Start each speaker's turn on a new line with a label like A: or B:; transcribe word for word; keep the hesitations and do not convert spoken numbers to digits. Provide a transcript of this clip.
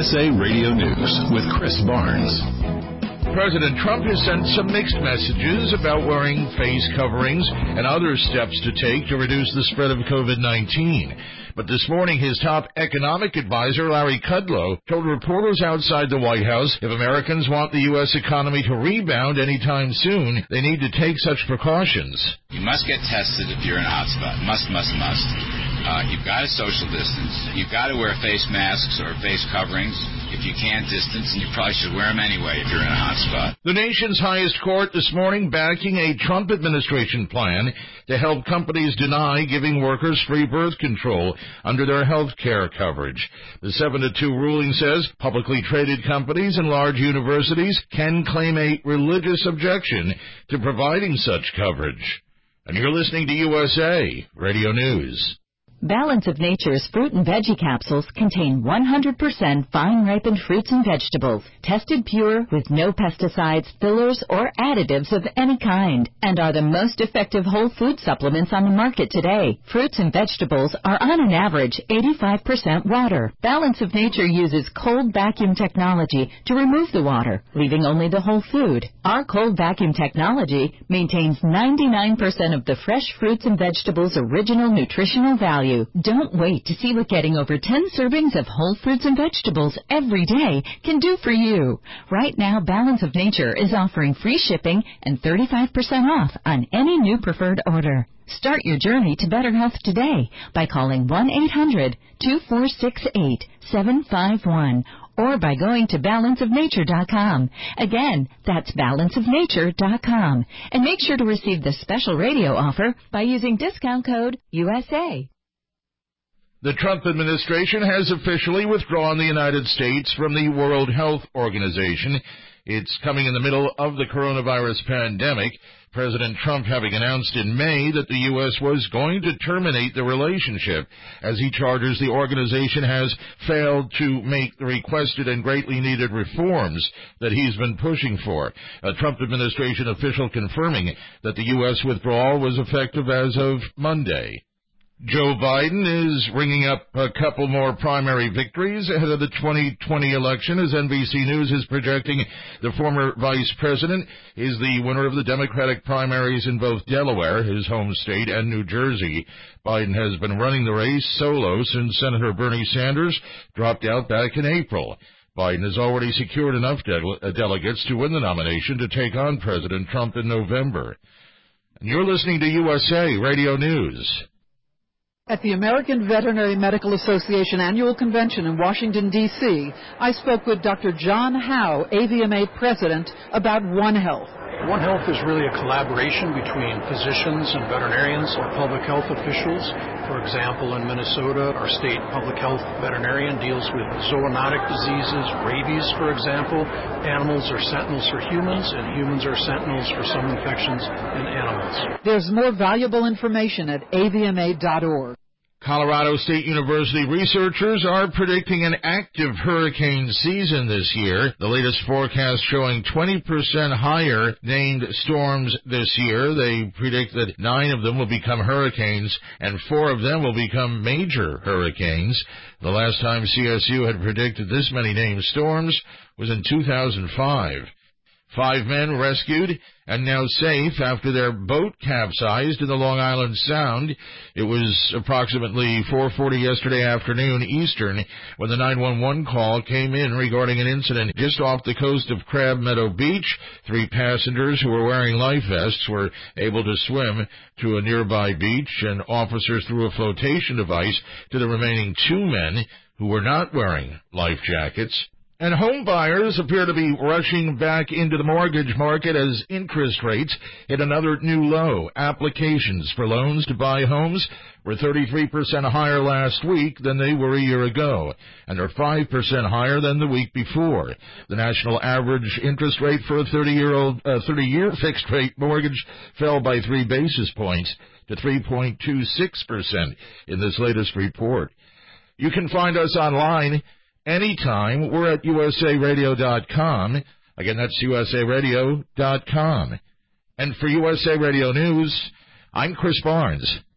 A: S A Radio News with Chris Barnes.
B: President Trump has sent some mixed messages about wearing face coverings and other steps to take to reduce the spread of COVID nineteen. But this morning, his top economic advisor, Larry Kudlow, told reporters outside the White House if Americans want the U S economy to rebound anytime soon, they need to take such precautions.
C: You must get tested if you're in a hotspot. Must, must, must. Uh, you've got to social distance. You've got to wear face masks or face coverings. If you can't distance, and you probably should wear them anyway if you're in a hotspot.
B: The nation's highest court this morning backing a Trump administration plan to help companies deny giving workers free birth control under their health care coverage. The seven to two ruling says publicly traded companies and large universities can claim a religious objection to providing such coverage. And you're listening to U S A Radio News.
D: Balance of Nature's fruit and veggie capsules contain one hundred percent fine-ripened fruits and vegetables, tested pure with no pesticides, fillers, or additives of any kind, and are the most effective whole food supplements on the market today. Fruits and vegetables are on an average eighty-five percent water. Balance of Nature uses cold vacuum technology to remove the water, leaving only the whole food. Our cold vacuum technology maintains ninety-nine percent of the fresh fruits and vegetables' original nutritional value. Don't wait to see what getting over ten servings of whole fruits and vegetables every day can do for you. Right now, Balance of Nature is offering free shipping and thirty-five percent off on any new preferred order. Start your journey to better health today by calling one eight hundred two four six eight seven five one or by going to balance of nature dot com. Again, that's balance of nature dot com. And make sure to receive the special radio offer by using discount code U S A.
B: The Trump administration has officially withdrawn the United States from the World Health Organization. It's coming in the middle of the coronavirus pandemic, President Trump having announced in May that the U S was going to terminate the relationship as he charges the organization has failed to make the requested and greatly needed reforms that he's been pushing for. A Trump administration official confirming that the U S withdrawal was effective as of Monday. Joe Biden is ringing up a couple more primary victories ahead of the twenty twenty election as N B C News is projecting the former vice president is the winner of the Democratic primaries in both Delaware, his home state, and New Jersey. Biden has been running the race solo since Senator Bernie Sanders dropped out back in April. Biden has already secured enough de- delegates to win the nomination to take on President Trump in November. And you're listening to U S A Radio News.
E: At the American Veterinary Medical Association Annual Convention in Washington, D C, I spoke with Doctor John Howe, A V M A President, about One Health.
F: One Health is really a collaboration between physicians and veterinarians or public health officials. For example, in Minnesota, our state public health veterinarian deals with zoonotic diseases, rabies, for example. Animals are sentinels for humans, and humans are sentinels for some infections in animals.
E: There's more valuable information at A V M A dot org.
B: Colorado State University researchers are predicting an active hurricane season this year. The latest forecast showing twenty percent higher named storms this year. They predict that nine of them will become hurricanes and four of them will become major hurricanes. The last time C S U had predicted this many named storms was in two thousand five. Five men rescued and now safe after their boat capsized in the Long Island Sound. It was approximately four forty yesterday afternoon Eastern when the nine one one call came in regarding an incident just off the coast of Crab Meadow Beach. Three passengers who were wearing life vests were able to swim to a nearby beach, and officers threw a flotation device to the remaining two men who were not wearing life jackets. And home buyers appear to be rushing back into the mortgage market as interest rates hit another new low. Applications for loans to buy homes were thirty-three percent higher last week than they were a year ago, and are five percent higher than the week before. The national average interest rate for a thirty-year-old, uh, thirty-year fixed-rate mortgage fell by three basis points to three point two six percent in this latest report. You can find us online anytime. We're at U S A radio dot com. Again, that's U S A radio dot com. And for U S A Radio News, I'm Chris Barnes.